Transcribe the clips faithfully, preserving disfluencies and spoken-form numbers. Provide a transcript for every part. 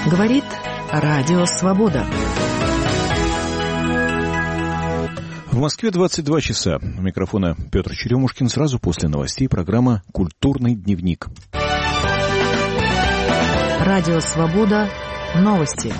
Говорит Радио Свобода. В Москве двадцать два часа. У микрофона Петр Черемушкин. Сразу после новостей программа «Культурный дневник». Радио Свобода. Новости.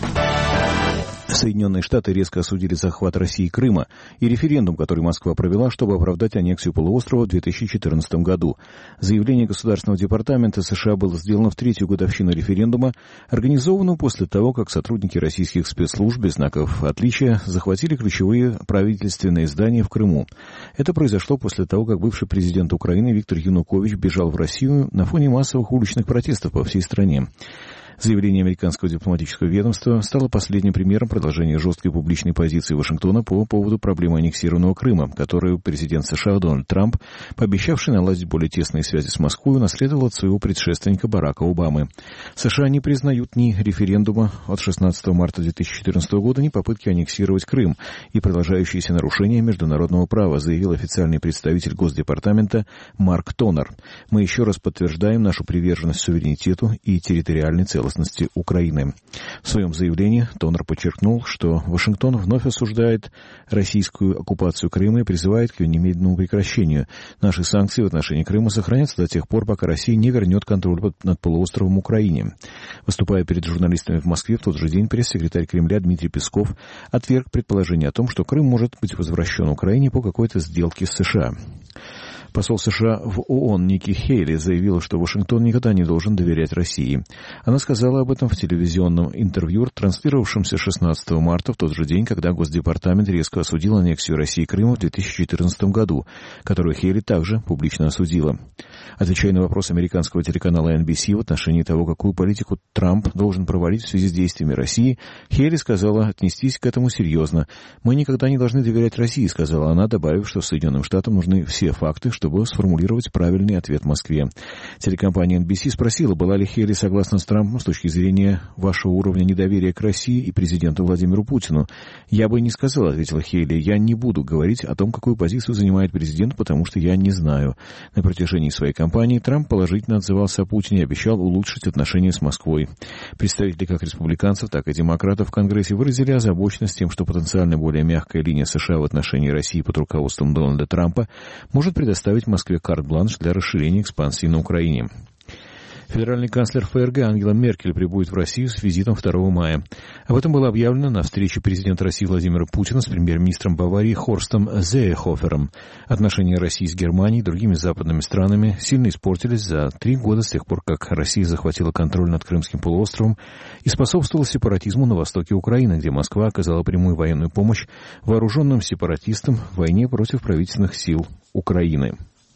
Соединенные Штаты резко осудили захват России Крыма и референдум, который Москва провела, чтобы оправдать аннексию полуострова в две тысячи четырнадцатом году. Заявление Государственного департамента США было сделано в третью годовщину референдума, организованного после того, как сотрудники российских спецслужб без знаков отличия захватили ключевые правительственные здания в Крыму. Это произошло после того, как бывший президент Украины Виктор Янукович бежал в Россию на фоне массовых уличных протестов по всей стране. Заявление американского дипломатического ведомства стало последним примером продолжения жесткой публичной позиции Вашингтона по поводу проблемы аннексированного Крыма, которую президент США Дональд Трамп, пообещавший наладить более тесные связи с Москвой, унаследовал от своего предшественника Барака Обамы. США не признают ни референдума от шестнадцатого марта две тысячи четырнадцатого года, ни попытки аннексировать Крым и продолжающиеся нарушения международного права, заявил официальный представитель Госдепартамента Марк Тонер. Мы еще раз подтверждаем нашу приверженность суверенитету и территориальной целостности Украины. В своем заявлении Тонер подчеркнул, что Вашингтон вновь осуждает российскую оккупацию Крыма и призывает к ее немедленному прекращению. Наши санкции в отношении Крыма сохранятся до тех пор, пока Россия не вернет контроль над полуостровом Украине. Выступая перед журналистами в Москве в тот же день, пресс-секретарь Кремля Дмитрий Песков отверг предположение о том, что Крым может быть возвращен Украине по какой-то сделке с США. Посол США в ООН Ники Хейли заявила, что Вашингтон никогда не должен доверять России. Она сказала об этом в телевизионном интервью, транслировавшемся шестнадцатого марта, в тот же день, когда Госдепартамент резко осудил аннексию России Крыма в две тысячи четырнадцатом году, которую Хейли также публично осудила. Отвечая на вопрос американского телеканала эн би си в отношении того, какую политику Трамп должен проводить в связи с действиями России, Хейли сказала отнестись к этому серьезно. «Мы никогда не должны доверять России», — сказала она, добавив, что Соединенным Штатам нужны все факты, чтобы сформулировать правильный ответ Москве. Телекомпания эн би си спросила, была ли Хейли согласна с Трампом с точки зрения вашего уровня недоверия к России и президенту Владимиру Путину. «Я бы не сказала», — ответила Хейли. «Я не буду говорить о том, какую позицию занимает президент, потому что я не знаю». На протяжении своей кампании Трамп положительно отзывался о Путине и обещал улучшить отношения с Москвой. Представители как республиканцев, так и демократов в Конгрессе выразили озабоченность тем, что потенциально более мягкая линия США в отношении России под руководством Дональда Трампа может предоставить Москве карт-бланш для расширения экспансии на Украине. Федеральный канцлер ФРГ Ангела Меркель прибудет в Россию с визитом второго мая. Об этом было объявлено на встрече президента России Владимира Путина с премьер-министром Баварии Хорстом Зеехофером. Отношения России с Германией и другими западными странами сильно испортились за три года с тех пор, как Россия захватила контроль над Крымским полуостровом и способствовала сепаратизму на востоке Украины, где Москва оказала прямую военную помощь вооруженным сепаратистам в войне против правительственных сил Украины.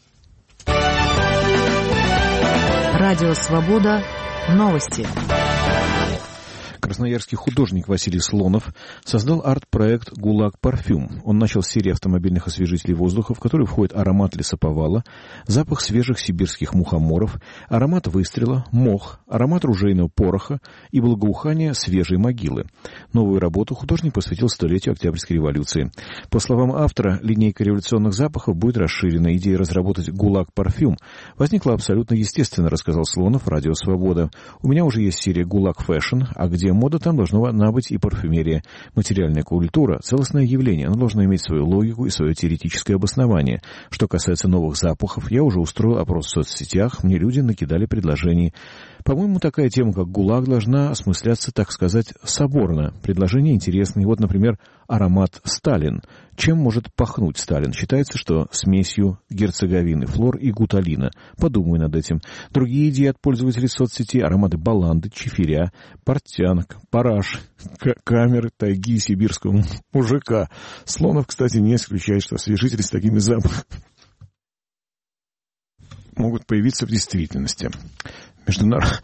Радио Свобода. Новости. Красноярский художник Василий Слонов создал арт-проект «ГУЛАГ Парфюм». Он начал с серии автомобильных освежителей воздуха, в который входит аромат лесоповала, запах свежих сибирских мухоморов, аромат выстрела, мох, аромат ружейного пороха и благоухание свежей могилы. Новую работу художник посвятил столетию Октябрьской революции. По словам автора, линейка революционных запахов будет расширена. Идея разработать «ГУЛАГ Парфюм» возникла абсолютно естественно, рассказал Слонов Радио Свобода. «У меня уже есть серия «ГУЛАГ Фэшн», а где мода, там должна быть и парфюмерия. Материальная культура — целостное явление, оно должно иметь свою логику и свое теоретическое обоснование. Что касается новых запахов, я уже устроил опрос в соцсетях, мне люди накидали предложений. По-моему, такая тема, как ГУЛАГ, должна осмысляться, так сказать, соборно. Предложения интересные. Вот, например, аромат «Сталин». Чем может пахнуть Сталин? Считается, что смесью герцеговины, флор и гуталина. Подумай над этим. Другие идеи от пользователей соцсетей: ароматы баланды, чифиря, портянок, параш, к- камеры, тайги сибирского мужика. Слонов, кстати, не исключает, что освежители с такими запахами могут появиться в действительности. Международный...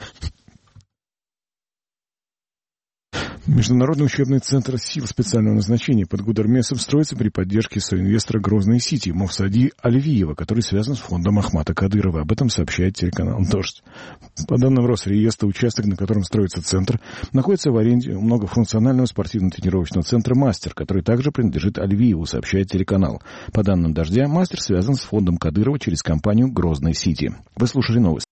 Международный учебный центр сил специального назначения под Гудермесом строится при поддержке соинвестора Грозной Сити Мовсади Алиева, который связан с фондом Ахмата Кадырова. Об этом сообщает телеканал «Дождь». По данным Росреестра, участок, на котором строится центр, находится в аренде у многофункционального спортивно-тренировочного центра «Мастер», который также принадлежит Алиеву, сообщает телеканал. По данным «Дождя», «Мастер» связан с фондом Кадырова через компанию «Грозной Сити». Вы слушали новости.